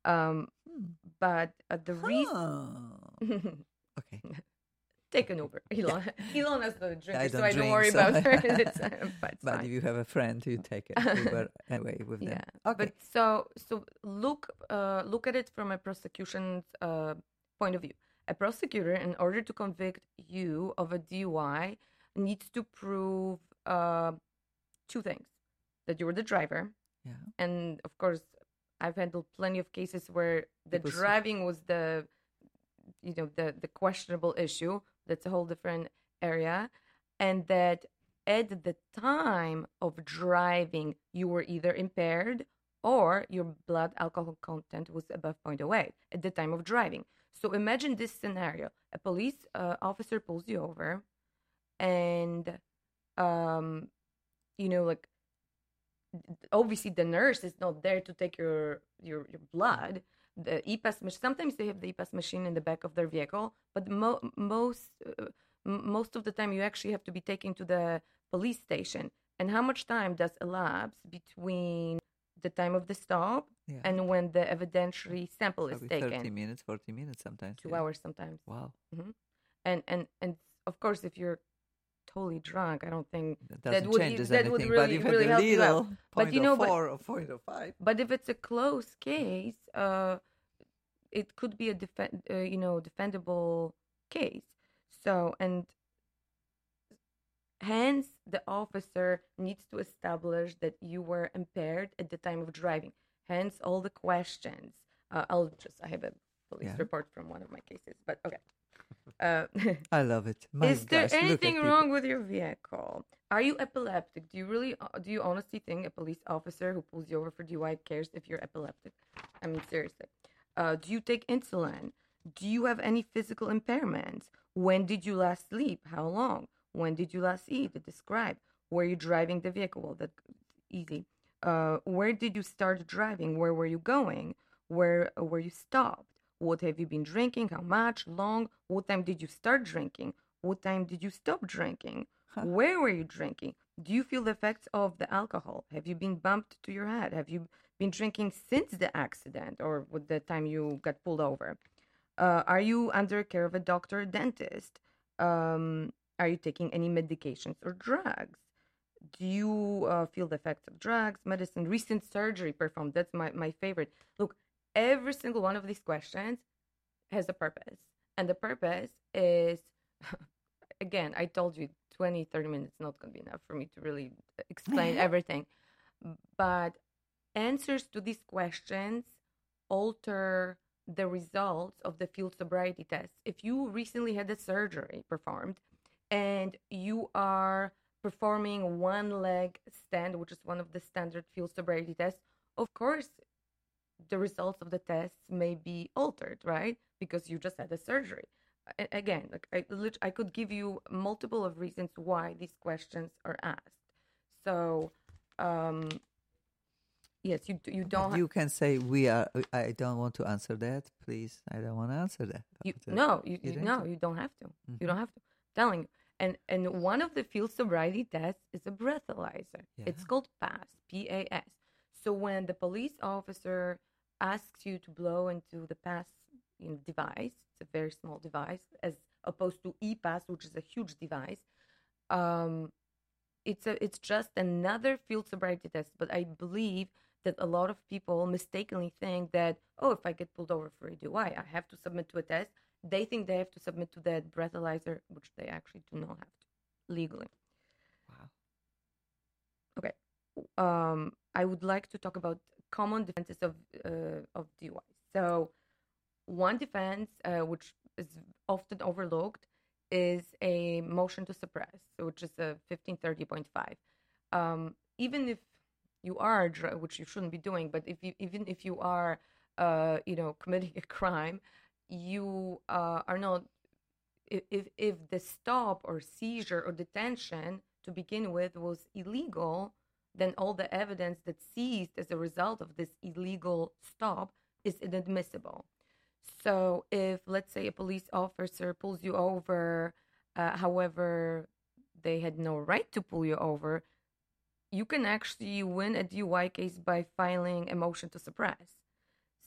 Um, Hmm. but uh, the reason. Huh. Okay. Take an Uber. Elon, Elon is the drinker, I so don't I don't drink, worry so- about her. It's, uh, but it's But fine. if you have a friend, you take an Uber anyway with them. Yeah. Okay. But so so look uh, look at it from a prosecution's uh, point of view. A prosecutor, in order to convict you of a D U I, needs to prove uh, two things: that you were the driver, Yeah. and of course, I've handled plenty of cases where the People s- driving was the you know the the questionable issue. That's a whole different area, and that at the time of driving you were either impaired or your blood alcohol content was above zero point zero eight at the time of driving. So imagine this scenario: a police uh, officer pulls you over, and um you know like obviously the nurse is not there to take your your, your blood. The E PAS machine, sometimes they have the E PAS machine in the back of their vehicle, but mo- most uh, m- most of the time you actually have to be taken to the police station. And how much time does elapse between the time of the stop Yeah. and when the evidentiary sample is Probably taken? thirty minutes, forty minutes sometimes. Two yeah. hours sometimes. Wow. And and and of course, if you're totally drunk, I don't think That that doesn't would change that would anything. really but if you really have help a you out. little But point you of know, but- four or point of five, But if it's a close case, uh, it could be a defen- uh, you know defendable case. So and hence the officer needs to establish that you were impaired at the time of driving. Hence all the questions. Uh, I'll just I have a police Yeah. report from one of my cases, but okay. Uh, I love it. My Is there gosh, look at anything people. wrong with your vehicle? Are you epileptic? Do you really, uh, do you honestly think a police officer who pulls you over for D U I cares if you're epileptic? I mean, seriously. Uh, do you take insulin? Do you have any physical impairments? When did you last sleep? How long? When did you last eat? Describe. Were you driving the vehicle? Well, that's easy. Uh, where did you start driving? Where were you going? Where uh, were you stopped? What have you been drinking? How much? Long? What time did you start drinking? What time did you stop drinking? Huh. Where were you drinking? Do you feel the effects of the alcohol? Have you been bumped to your head? Have you been drinking since the accident or with the time you got pulled over? Uh, are you under care of a doctor or dentist? Um, are you taking any medications or drugs? Do you uh, feel the effects of drugs, medicine, recent surgery performed? That's my, my favorite. Look, every single one of these questions has a purpose. And the purpose is, again, I told you twenty, thirty minutes not going to be enough for me to really explain everything. But answers to these questions alter the results of the field sobriety test. If you recently had a surgery performed and you are performing one leg stand, which is one of the standard field sobriety tests, of course, the results of the tests may be altered, right? Because you just had a surgery. A- Again, like I, lit- I could give you multiple of reasons why these questions are asked. So, um, yes, you you don't. But you can say we are. I don't want to answer that. Please, I don't want to answer that. You, But, uh, no, you, you you don't no, have- you don't have to. You Mhm. don't have to. Telling you. And and one of the field sobriety tests is a breathalyzer. It's Yeah. called PAS, P A S. So when the police officer asks you to blow into the PAS you know, device, it's a very small device, as opposed to E PAS, which is a huge device. Um, it's a it's just another field sobriety test. But I believe that a lot of people mistakenly think that, oh, if I get pulled over for a D U I, I have to submit to a test. They think they have to submit to that breathalyzer, which they actually do not have to legally. Wow. Okay. Um, I would like to talk about common defenses of uh, of D U I. So, one defense, uh, which is often overlooked, is a motion to suppress, which is a fifteen thirty point five. Um, even if you are, dr- which you shouldn't be doing, but if you even if you are, uh, you know, committing a crime, you uh, are not. If, if if the stop or seizure or detention to begin with was illegal, then all the evidence that's seized as a result of this illegal stop is inadmissible. So if, let's say, a police officer pulls you over, uh, however, they had no right to pull you over, you can actually win a D U I case by filing a motion to suppress.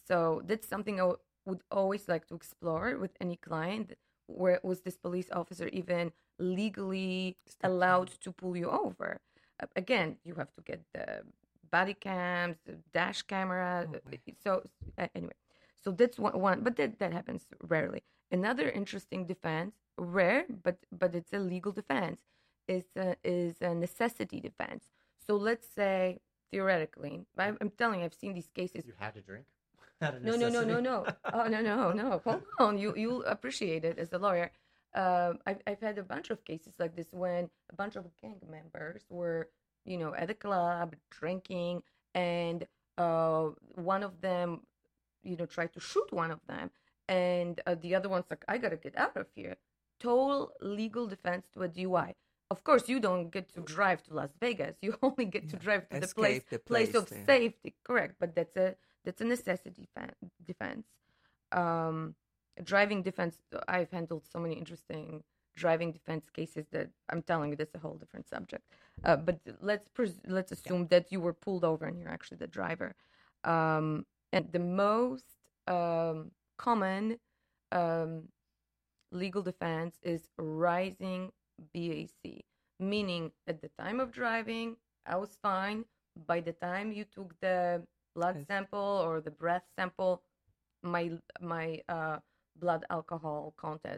So that's something I w- would always like to explore with any client. Where was this police officer even legally allowed to pull you over? Uh, again, you have to get the body cams, the dash camera. Oh, uh, boy. so uh, anyway, so that's one, one but that, that happens rarely. Another interesting defense, rare, but but it's a legal defense, is a, is a necessity defense. So let's say theoretically, I'm, I'm telling you, I've seen these cases. You had to drink? Out of No, no, no, no, necessity? no. Oh, no, no, no. Hold on. You you'll appreciate it as a lawyer. Um, I've I've had a bunch of cases like this when a bunch of gang members were, you know, at a club drinking, and uh, one of them, you know, tried to shoot one of them, and uh, the other one's like, "I gotta get out of here." Total legal defense to a D U I. Of course, you don't get to drive to Las Vegas. You only get to Yeah. drive to the Escape place the place place of there. safety. Correct, but that's a that's a necessity fan, defense. Um, driving defense. I've handled so many interesting driving defense cases that I'm telling you, that's a whole different subject. Uh, but let's pres- let's assume that you were pulled over and you're actually the driver. Um, and the most um, common um, legal defense is rising B A C, meaning at the time of driving, I was fine. By the time you took the blood Yes. sample or the breath sample, my my uh, blood alcohol content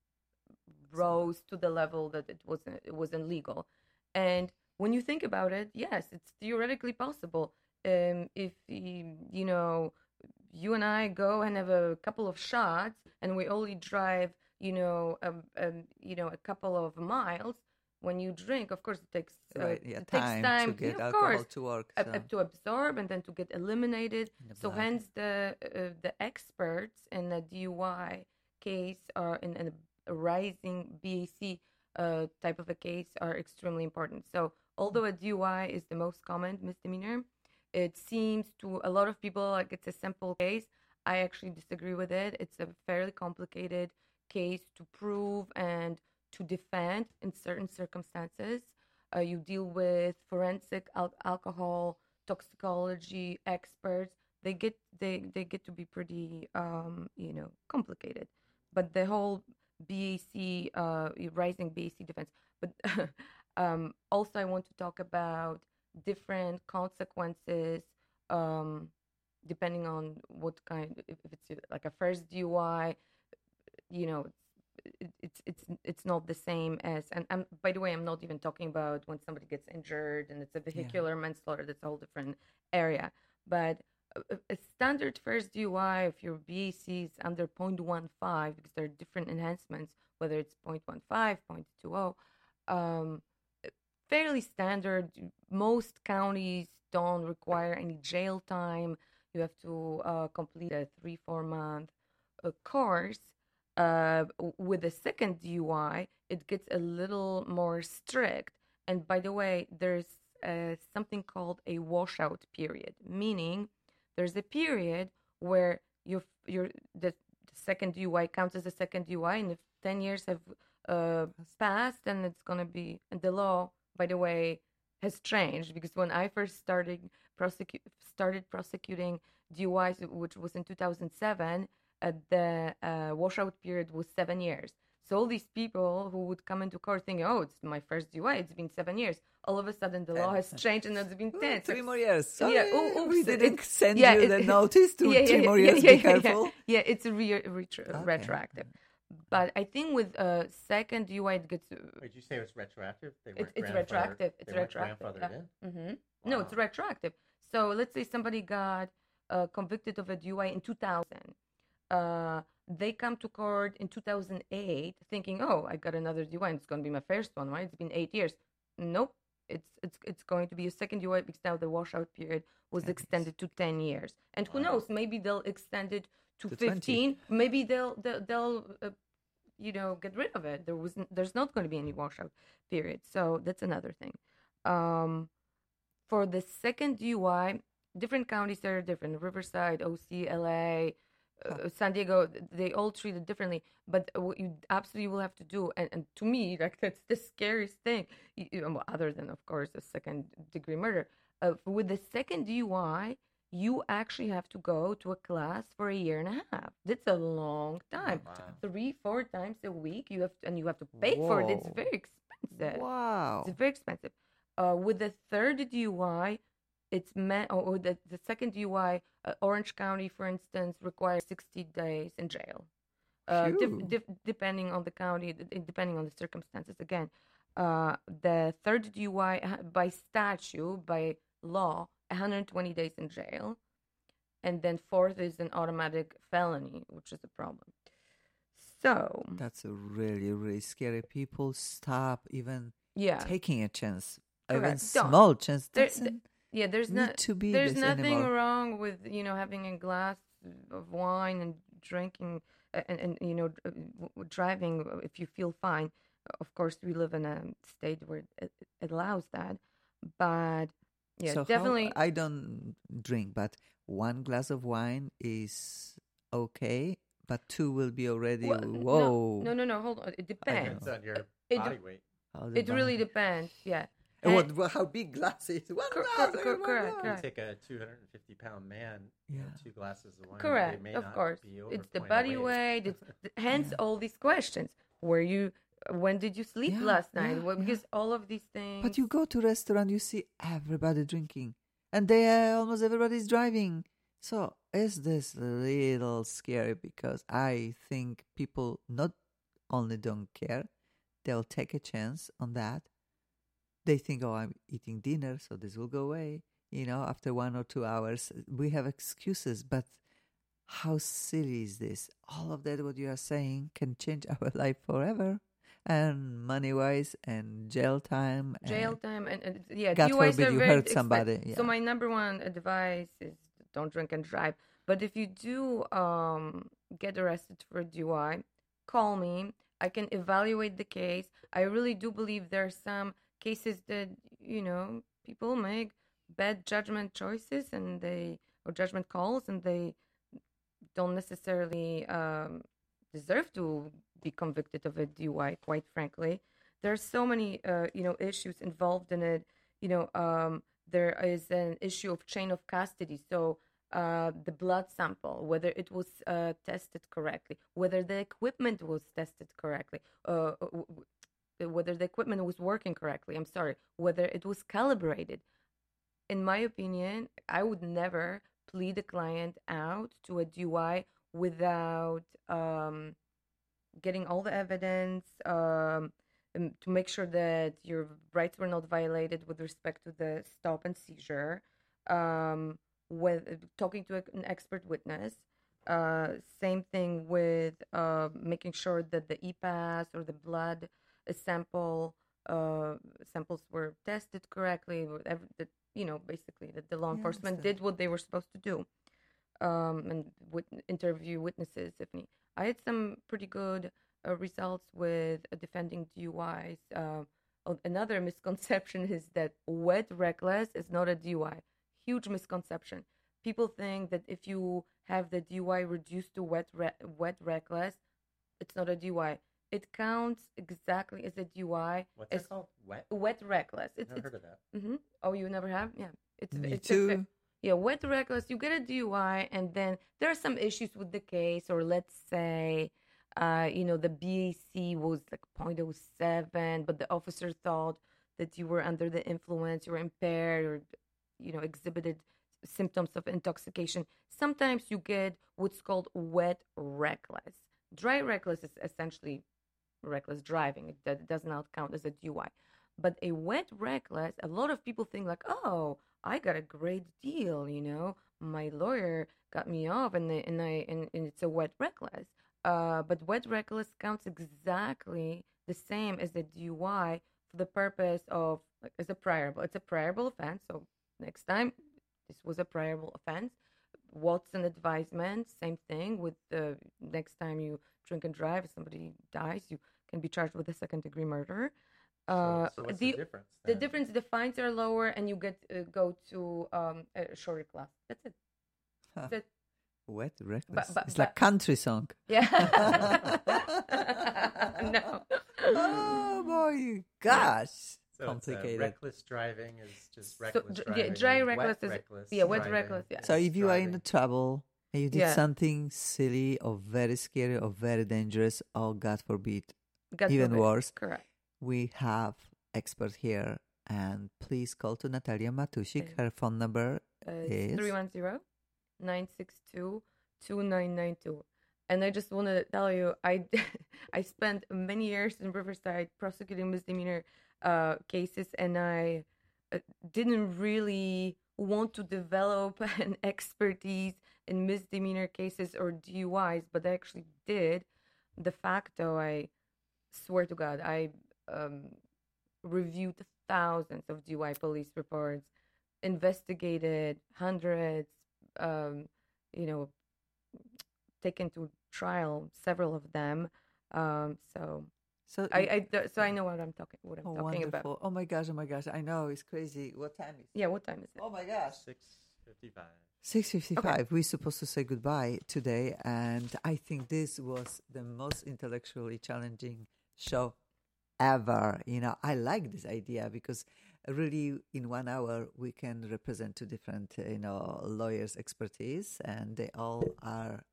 rose to the level that it wasn't it wasn't legal. And when you think about it, yes, it's theoretically possible. Um, if y- you know, you and I go and have a couple of shots, and we only drive, you know, um, um, you know, a couple of miles. When you drink, of course, it takes uh, Right, yeah, it takes time, time, to get yeah, of alcohol course, to work. uh, So. uh, to absorb and then to get eliminated. In the So blood. hence the uh, the experts in the D U I case are in, in a rising B A C uh, type of a case are extremely important. So although a D U I is the most common misdemeanor, it seems to a lot of people like it's a simple case. I actually disagree with it. It's a fairly complicated case to prove and to defend in certain circumstances. Uh, you deal with forensic al- alcohol toxicology experts. They get they they get to be pretty um, you know complicated. But the whole B A C uh, rising B A C defense. But um, also I want to talk about different consequences um, depending on what kind. If, if it's like a first D U I, you know, it, it's it's it's not the same as. And I'm, by the way, I'm not even talking about when somebody gets injured and it's a vehicular manslaughter. That's a whole different area. But a, a standard first D U I, if your B A C is under zero point one five, because there are different enhancements, whether it's zero point one five, zero point two zero, um, fairly standard. Most counties don't require any jail time. You have to uh, complete a three, four month uh, course. Uh, with a second D U I, it gets a little more strict. And by the way, there's uh, something called a washout period, meaning there's a period where your your the, the second D U I counts as a second D U I, and if ten years have uh, passed, then it's gonna be. And the law, by the way, has changed, because when I first started prosecute started prosecuting D U Is, which was in two thousand seven, uh, the uh, washout period was seven years. So all these people who would come into court thinking, "Oh, it's my first D U I. It's been seven years." All of a sudden, the law has changed and it's been Ooh, ten. three So- more years. Sorry, Yeah, ooh, oops, we didn't it- send yeah, you it- the notice to yeah, yeah, three yeah, more yeah, years. yeah, Be yeah, careful. Yeah, yeah, it's re- retro- Okay. retroactive. But I think with uh, second D U I, it gets. Uh, Did you say it was retroactive? They it's weren't it's grandfathered- retroactive. It's they weren't retroactive. grandfathered in? Mm-hmm. No, it's Wow. retroactive. So let's say somebody got uh, convicted of a D U I in two thousand. Uh, they come to court in two thousand eight thinking, "Oh, I got another D U I, and it's going to be my first one, right? It's been eight years." Nope. It's it's it's going to be a second D U I, because now the washout period was ten extended to ten years. And who Wow. knows? Maybe they'll extend it to, To twenty. fifteen. Maybe they'll they'll, they'll uh, you know get rid of it. There was n- there's not going to be any washout period. So that's another thing. Um, for the second D U I, different counties are different. Riverside, O C, L A, uh, San Diego, they all treat it differently. But what you absolutely will have to do, and, and to me, like that's the scariest thing, you, you- well, other than, of course, a second degree murder. Uh, with the second D U I, you actually have to go to a class for a year and a half. That's a long time. Wow. Three, four times a week, you have to, and you have to pay for it. It's Whoa. very expensive. Wow. It's very expensive. Uh, with the third D U I, it's meant, or, or the, the second D U I, uh, Orange County, for instance, requires sixty days in jail. Uh, dif- Phew. dif- depending on the county, d- d- depending on the circumstances. Again, uh, the third D U I, uh, by statute, by law, one hundred twenty days in jail. And then fourth is an automatic felony, which is a problem. So, That's a really, really scary. People stop even yeah. taking a chance. Correct. Even Don't. small chance There- doesn't Yeah, there's need not to be there's this nothing anymore. wrong with, you know, having a glass of wine and drinking uh, and, and you know uh, w- w- driving uh, if you feel fine. Of course, we live in a state where it, it allows that, but yeah, So how- definitely. I don't drink, but one glass of wine is okay, but two will be already Well, whoa. No, no, no, no. Hold on. It depends. Depends on your It- body weight. How the It really body- depends. Yeah. And And- what, what- how big glass is? One Cor- glass. cor- every cor- one correct, glass. You correct. take a two hundred fifty pound man, you know, Yeah. two glasses of wine. Correct, they may of not course. be over It's the point body oh eight. weight. It's th- hence all these questions. Were you? When did you sleep Yeah, last night? yeah, well, yeah. because all of these things. But you go to restaurant, you see everybody drinking, and they uh, almost everybody's driving. So is this little scary? Because I think people not only don't care, they'll take a chance on that. They think, oh, I'm eating dinner, so this will go away. You know, after one or two hours, we have excuses. But how silly is this? All of that, what you are saying, can change our life forever. And money-wise, and jail time. jail and time and, and yeah, God D U Is forbid are you very hurt expen- somebody, So yeah. my number one advice is don't drink and drive. But if you do um, get arrested for a D U I, call me. I can evaluate the case. I really do believe there are some cases that, you know, people make bad judgment choices and they or judgment calls and they don't necessarily um, deserve to be convicted of a D U I, quite frankly. There are so many, uh, you know, issues involved in it. You know, um, there is an issue of chain of custody. So uh, the blood sample, whether it was uh, tested correctly, whether the equipment was tested correctly, uh, w- w- whether the equipment was working correctly. I'm sorry, whether it was calibrated. In my opinion, I would never plead a client out to a D U I without um, getting all the evidence um, um, to make sure that your rights were not violated with respect to the stop and seizure. Um, with talking to a, an expert witness. Uh, same thing with uh, making sure that the E PAS or the blood sample uh, samples were tested correctly. Whatever that you know, basically that the law Yeah, enforcement understand. did what they were supposed to do, um, and wit- interview witnesses if need. I had some pretty good uh, results with uh, defending D U Is. Uh, oh, another misconception is that wet reckless is not a D U I. Huge misconception. People think that if you have the D U I reduced to wet re- wet reckless, it's not a D U I. It counts exactly as a D U I. What's as it called? Wet? Wet reckless. It's, Never it's heard of that. hmm Oh, you never have? Yeah. It's Me it's a fa- too. yeah, wet reckless. You get a D U I, and then there are some issues with the case, or let's say, uh, you know, the B A C was like zero point zero seven, but the officer thought that you were under the influence, you were impaired, or you know, exhibited symptoms of intoxication. Sometimes you get what's called wet reckless. Dry reckless is essentially reckless driving. It, that does not count as a D U I. But a wet reckless, a lot of people think like, oh, I got a great deal, you know, my lawyer got me off, and they, and I and, and it's a wet reckless. Uh, but wet reckless counts exactly the same as the D U I for the purpose of like as a priorable. It's a priorable offense. So next time, this was a priorable offense. What's an advisement? Same thing with the next time you drink and drive, if somebody dies, you can be charged with a second degree murder. Uh, so, so what's the, the difference? the then? difference, the fines are lower, and you get uh, go to um, a shorter class. That's it. Huh. That's it. Wet reckless. but- it's but- like country song. Yeah. No. Oh boy, gosh. So complicated. It's, uh, reckless driving is just So, reckless dr- driving. yeah, dry and reckless wet is- reckless yeah, wet driving reckless, yeah. So if you are in driving. trouble and you did Yeah. something silly or very scary or very dangerous, or God forbid, God even forbid. worse, Correct. we have expert here. And please call to Natalia Matusik. Okay. Her phone number Uh, is it's three one zero, nine six two, two nine nine two. And I just want to tell you, I I spent many years in Riverside prosecuting misdemeanor uh, cases, and I uh, didn't really want to develop an expertise in misdemeanor cases or D U Is, but I actually did. De facto, I swear to God, I um, reviewed thousands of D U I police reports, investigated hundreds, um, you know, taken to trial several of them. Um, so so. I, I th- so I know what I'm talking what I'm oh, talking wonderful! about. Oh my gosh! Oh my gosh! I know it's crazy. What time is it? Yeah, what time is it? Oh my gosh! six fifty-five. Six fifty-five. We're supposed to say goodbye today, and I think this was the most intellectually challenging show ever. You know, I like this idea because really, in one hour, we can represent two different, uh, you know, lawyers' expertise, and they all are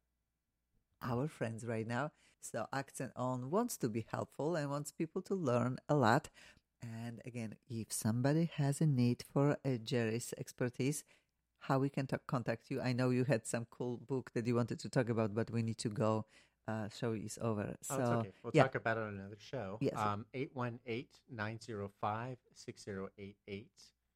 our friends right now. So Accent On wants to be helpful and wants people to learn a lot. And again, if somebody has a need for a Jerry's expertise, how we can talk, contact you? I know you had some cool book that you wanted to talk about, but we need to go. Uh, show is over. So Oh, it's okay. We'll yeah. talk about it on another show. Yes. Um, eight one eight, nine zero five, six zero eight eight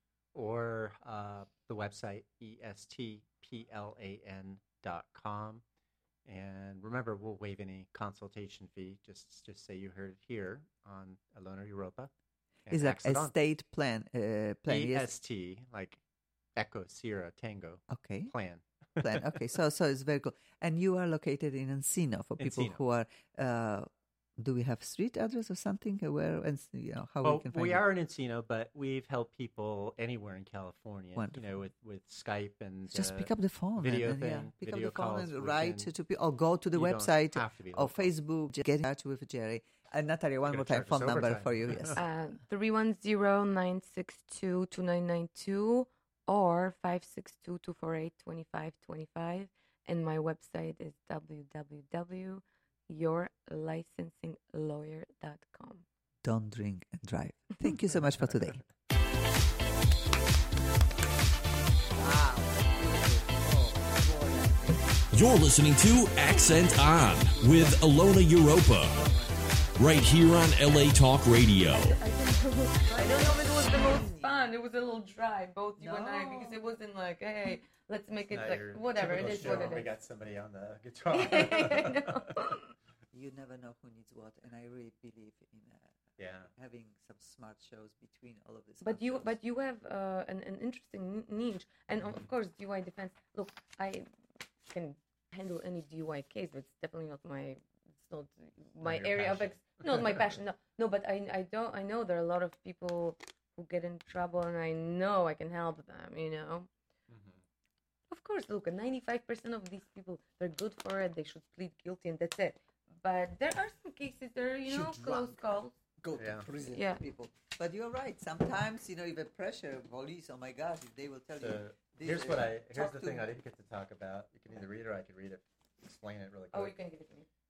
or uh, the website E S T P L A N dot com. And remember, we'll waive any consultation fee. Just just say you heard it here on Alona Europa. and Is that Accent On. estate plan? Uh, plan E yes. S T, like Echo, Sierra, Tango, Okay. plan. Plan. Okay. So so it's very cool. And you are located in Encino for people Encino. who are. Uh, do we have street address or something? Where and you know how Well, we can find we you? are in Encino, but we've helped people anywhere in California. Wonderful. You know, with, with Skype and Just uh, pick up the phone video and, and, yeah, thing, pick video up the phone calls, and we write can- to people or go to the you don't website have to be or local. Facebook. Just get in touch with Jerry. And Natalia, one Gonna more time, charge us phone number overtime. for you. Yes. Uh, three one zero, nine six two, two nine nine two or five six two, two four eight, two five two five. And my website is w w w dot your licensing lawyer dot com. Don't drink and drive. Thank you so much for today. You're listening to Accent On with Alona Europa, right here on L A Talk Radio. I don't know if it was the most fun. It was a little dry, both you and I, because it wasn't like, hey, let's make it Not like your whatever. It typical is what show. it We is. got somebody on the guitar. I know. You never know who needs what, and I really believe in uh, Yeah. having some smart shows between all of this. But you, but you have uh, an, an interesting n- niche, and of of course, D U I defense. Look, I can handle any D U I case, but it's definitely not my, it's not my your area of passion. ex. No, my passion. No, no, but I, I don't. I know there are a lot of people who get in trouble, and I know I can help them. You know. Mhm. Of course, look, ninety-five percent of these people, they're good for it. They should plead guilty, and that's it. But there are some cases that are, you know, Should close run. calls. Go Yeah. to prison, Yeah. people. But you're right. Sometimes, you know, even pressure, police, oh my gosh, if they will tell you. So this, here's uh, what I here's talk the to thing me. I didn't get to talk about. You can either read it or I could read it. Explain it really quick. Oh, you can give it to me.